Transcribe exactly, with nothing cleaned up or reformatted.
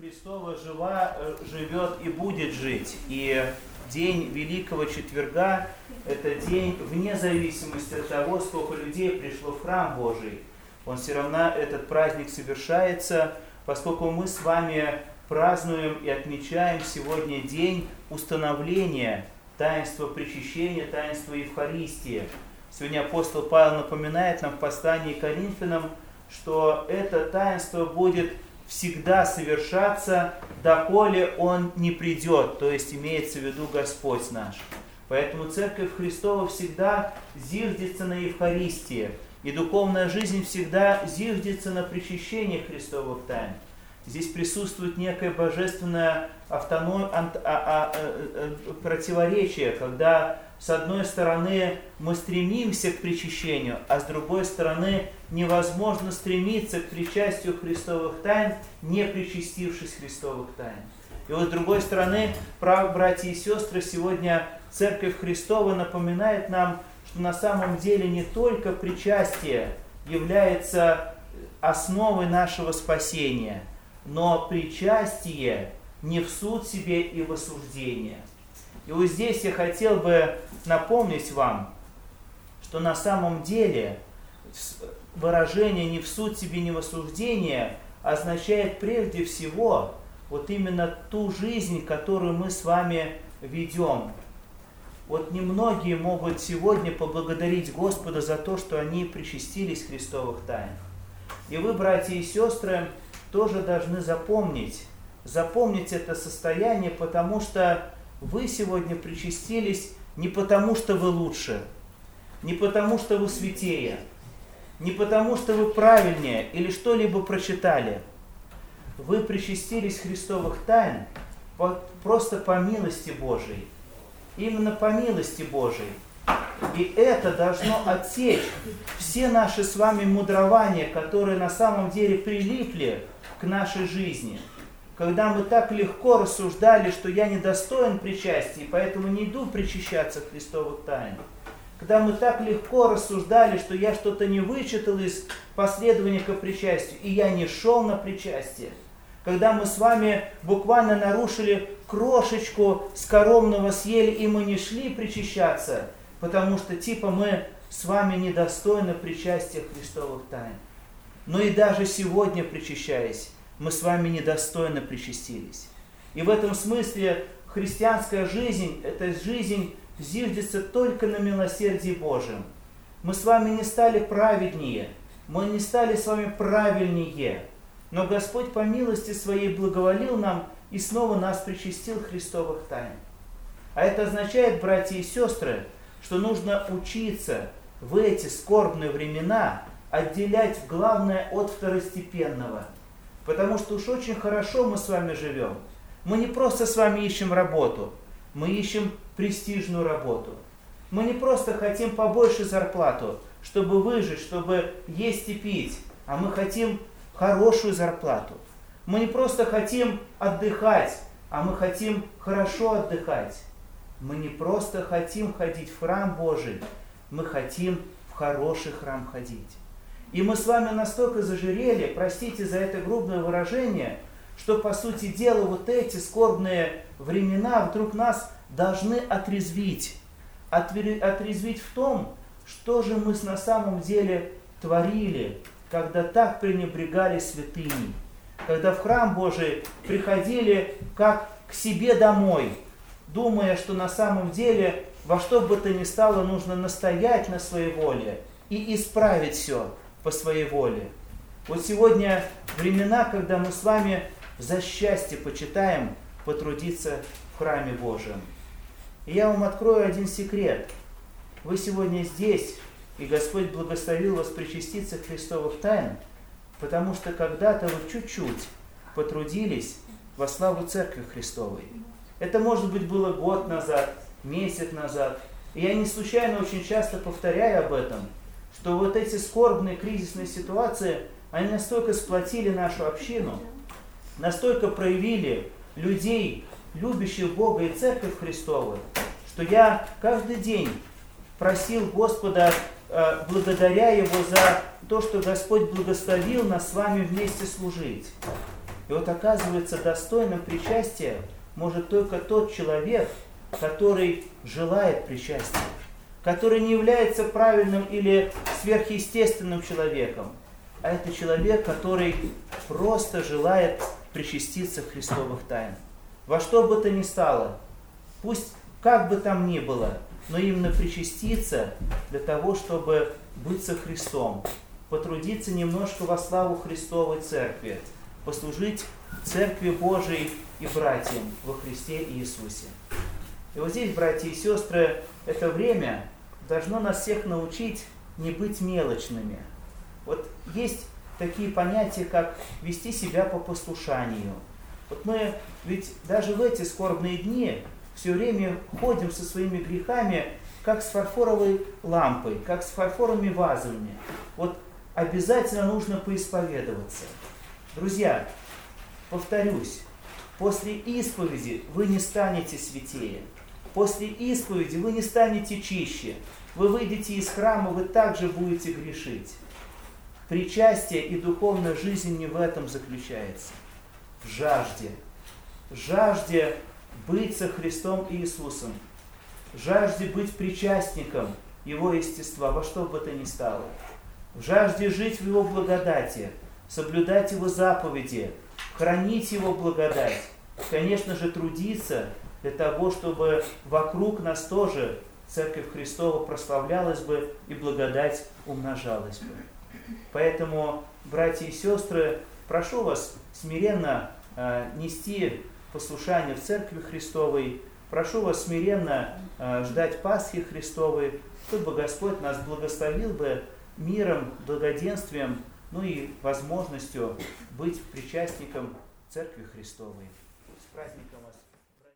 Христова жива, живет и будет жить. И день Великого Четверга – это день вне зависимости от того, сколько людей пришло в храм Божий. Он все равно, этот праздник совершается, поскольку мы с вами празднуем и отмечаем сегодня день установления таинства причащения, таинства Евхаристии. Сегодня апостол Павел напоминает нам в послании к Коринфянам, что это таинство будет всегда совершаться, доколе Он не придет, то есть имеется в виду Господь наш. Поэтому Церковь Христова всегда зиждется на Евхаристии, и духовная жизнь всегда зиждется на причащении Христовых тайн. Здесь присутствует некое божественное автоном... а, а, а, противоречие, когда с одной стороны мы стремимся к причащению, а с другой стороны невозможно стремиться к причастию Христовых тайн, не причастившись Христовых тайн. И вот с другой стороны, братья и сестры, сегодня Церковь Христова напоминает нам, что на самом деле не только причастие является основой нашего спасения, но причастие не в суд себе и в осуждение. И вот здесь я хотел бы напомнить вам, что на самом деле выражение «не в суд себе, не в осуждение» означает прежде всего вот именно ту жизнь, которую мы с вами ведем. Вот немногие могут сегодня поблагодарить Господа за то, что они причастились Христовых тайн. И вы, братья и сестры, тоже должны запомнить, запомнить это состояние, потому что вы сегодня причастились не потому, что вы лучше, не потому, что вы святее, не потому, что вы правильнее или что-либо прочитали. Вы причастились Христовых тайн просто по милости Божией. Именно по милости Божией. И это должно отсечь все наши с вами мудрования, которые на самом деле прилипли к нашей жизни. Когда мы так легко рассуждали, что я недостоин причастия, поэтому не иду причащаться Христовых тайн. Когда мы так легко рассуждали, что я что-то не вычитал из последовника причастию, и я не шел на причастие. Когда мы с вами буквально нарушили крошечку скоромного съели, и мы не шли причащаться, потому что типа мы с вами недостойны причастия Христовых тайн. Но и даже сегодня, причащаясь, мы с вами недостойно причастились. И в этом смысле христианская жизнь, эта жизнь зиждется только на милосердии Божьем. Мы с вами не стали праведнее, мы не стали с вами правильнее, но Господь по милости Своей благоволил нам и снова нас причастил Христовых тайн. А это означает, братья и сестры, что нужно учиться в эти скорбные времена отделять главное от второстепенного. Потому что уж очень хорошо мы с вами живем. Мы не просто с вами ищем работу, мы ищем престижную работу. Мы не просто хотим побольше зарплату, чтобы выжить, чтобы есть и пить, а мы хотим хорошую зарплату. Мы не просто хотим отдыхать, а мы хотим хорошо отдыхать. Мы не просто хотим ходить в храм Божий, мы хотим в хороший храм ходить. И мы с вами настолько зажирели, простите за это грубое выражение, что, по сути дела, вот эти скорбные времена вдруг нас должны отрезвить. Отрезвить в том, что же мы на самом деле творили, когда так пренебрегали святыней, когда в храм Божий приходили как к себе домой, думая, что на самом деле во что бы то ни стало нужно настоять на своей воле и исправить все по своей воле. Вот сегодня времена, когда мы с вами за счастье почитаем потрудиться в храме Божьем. И я вам открою один секрет. Вы сегодня здесь, и Господь благословил вас причаститься Христовых тайн, потому что когда-то вы чуть-чуть потрудились во славу Церкви Христовой. Это, может быть, было год назад, месяц назад. И я не случайно очень часто повторяю об этом, что вот эти скорбные кризисные ситуации, они настолько сплотили нашу общину, настолько проявили людей, любящих Бога и Церковь Христову, что я каждый день просил Господа, благодаря Его за то, что Господь благословил нас с вами вместе служить. И И вот оказывается, достойным причастия может только тот человек, который желает причастия, который не является правильным или сверхъестественным человеком, а это человек, который просто желает причаститься Христовых тайн. Во что бы то ни стало, пусть как бы там ни было, но именно причаститься для того, чтобы быть со Христом, потрудиться немножко во славу Христовой Церкви, послужить Церкви Божией и братьям во Христе Иисусе. И вот здесь, братья и сестры, это время должно нас всех научить не быть мелочными. Вот есть такие понятия, как вести себя по послушанию. Вот мы ведь даже в эти скорбные дни все время ходим со своими грехами, как с фарфоровой лампой, как с фарфоровыми вазами. Вот обязательно нужно поисповедоваться. Друзья, повторюсь, после исповеди вы не станете святее. После исповеди вы не станете чище. Вы выйдете из храма, вы также будете грешить. Причастие и духовная жизнь не в этом заключается. В жажде. Жажде быть со Христом Иисусом. Жажде быть причастником Его естества, во что бы то ни стало. В жажде жить в Его благодати, соблюдать Его заповеди, хранить Его благодать. Конечно же, трудиться для того, чтобы вокруг нас тоже Церковь Христова прославлялась бы и благодать умножалась бы. Поэтому, братья и сестры, прошу вас смиренно э, нести послушание в Церкви Христовой. Прошу вас смиренно э, ждать Пасхи Христовой, чтобы Господь нас благословил бы миром, благоденствием, ну и возможностью быть причастником Церкви Христовой. С праздником вас!